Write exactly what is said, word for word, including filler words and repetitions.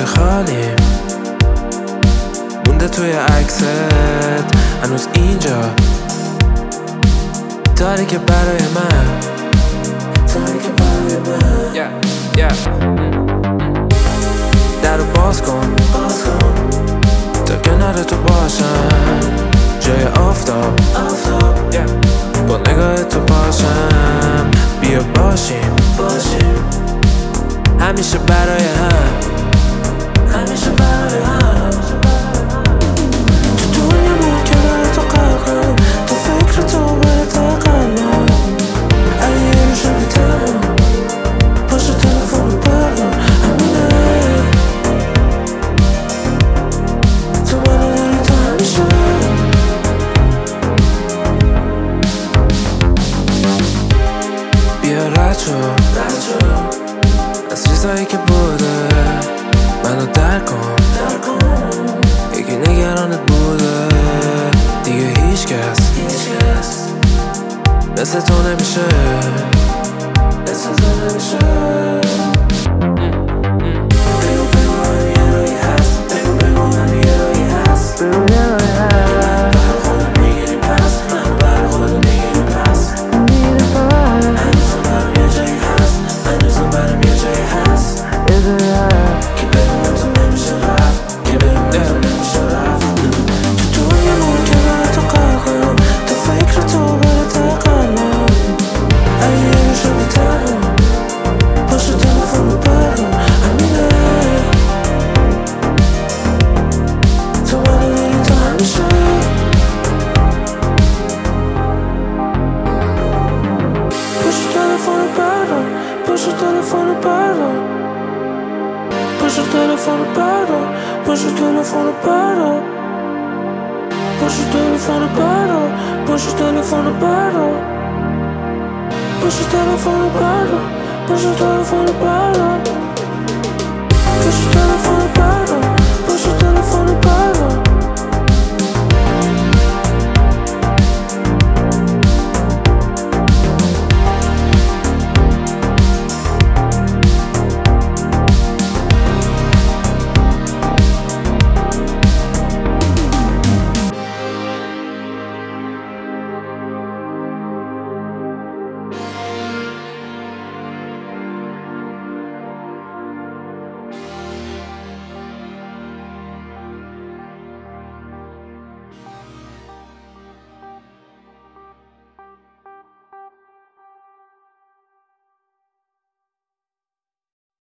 خالیم مونده توی عکست هنوز اینجا تاریکه برای من تاریکه برای من yeah, yeah. درو باز کن باز کن تا کنار تو باشم جای آفتاب آفتاب yeah. با نگاه تو باشم بیا باشیم باشیم همیشه برای هم همیشه برای هم تو دنیا ممکنه تو قلقم تو فکر تو بره تا قلبم اگه یه رو شدی تنم پاشو تلفن بردار همینه تو منو داری تا همیشه بیا رد شو از چیزایی که بوده منو در کن یکی نگرانت بوده دیگه هیچ کس مثل تو نمیشه مثل تو نمیشه بگو بگو من یه روی هست بگو بگو من یه روی هست بگو یه روی هست برا خودم میگیریم پس من برا خودم میگیریم پس هنوزم برام یه جایی هست هنوزم برام یه جایی هست یه جایی هست که بدون تو نمیشه رفت که بدون تو نمیشه رفت تو دنیا ممکنه تو قلقم تو فکر تو بره تا قلبم اگه یه رو شدی تنم پاشو تلفن رو بردار همینه تو منو داری تا همیشه پاشو تلفن رو بردار پاشو تلفن رو بردار پاشو تلفن رو بردار پاشو تلفن رو بردار پاشو تلفن رو بردار پاشو تلفن رو بردار پاشو تلفن رو بردار پاشو تلفن رو بردار